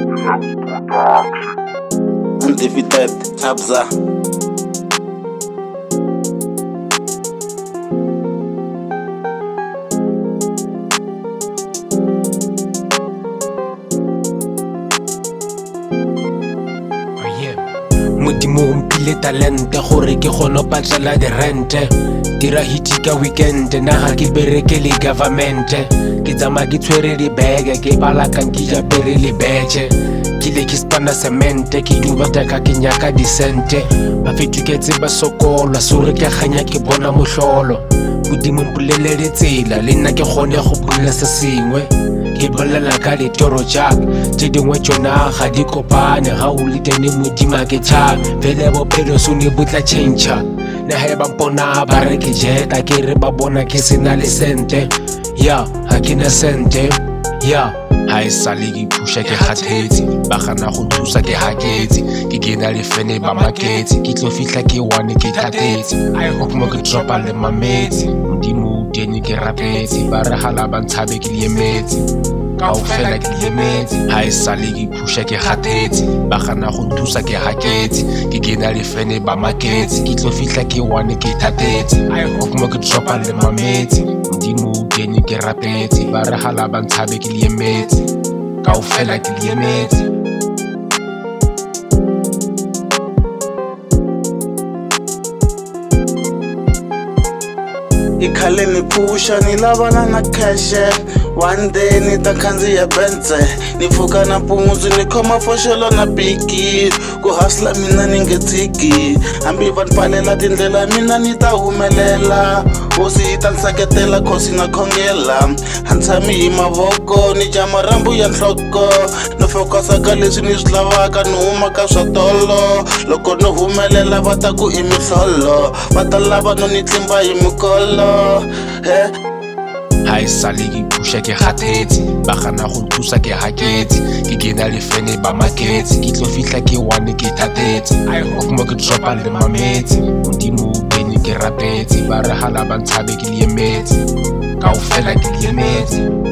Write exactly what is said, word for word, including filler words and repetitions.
Undefeated Tabza. Modimo o mpile talente gore ke kgone patlela dirente, dira hiti ka weekend na ga ke bereke le government, ke tsamaya ke tshwere dibege ke balakang ke ja pere le betšhe, ke le ke spana semente ke dubata ka ke nyaka disente, ba fetuketse ba sokola sore ke ganya ke bona mohlolo. Modimo mpolele ditsela le nna ke kgone go bula se sengwe, ke bolela ka ditoro jaaka tse dingwe tsona ga di kopane, ga o le teng Modimo ke tšhabe fele bophelo sone bo tla change. Na he ba mpona ba re ke jeta ke re ba bona ke sena le sente, ya ga ke na sente, ya ha e sale ke phusha ke kgathetse, ba gana go thusa ke haketse, ke kena le fene ba maketse, ke tlo fihla ke one ke thatetse, I hope mo ke dropa le mametse, Modimo o teng ke rapetse, ba re hala ba ntshabe ke liemetse, kaofela ke liemetse, ha e sale ke phusha ke kgathetse, ba gana go thusa ke haketse, ke kena le fene ba maketse, ke tlo fihla ke one ke thatetse, I hope mo ke dropa le mametse, Modimo o teng ke rapetse, ba re hala ba ntshabe ke liemetse, kaofela ke liemetse. Ikhale ni phusha ni lavana na cash, one day ni ta khandziya Benz, ni pfuka nampundzu ni khoma foxolo na biki, ku hustla mina ni nge tshiki, hambi va ni pfalela tindlela mina ni ta humelela, hosi yi ta ni seketela khosi na khongela, a ni tshami hi mavoko ni dya marhambu ya nhloko, ni fokasa ka leswi ni swi lavaka ni huma ka swa tolo, loko ni humelela va ta ku i mihlolo, va ta lava no ni tlimba hi mikolo. Ha e sale ke phusha ke kgathetse, ba gana go thusa ke haketse, ke kena le fene ba maketse, ke tlo fihla ke one ke thatetse, I hope mo ke dropa le mametse, Modimo o teng ke rapetse, ba re hala ba ntshabe ke liemetse, kaofela ke liemetse.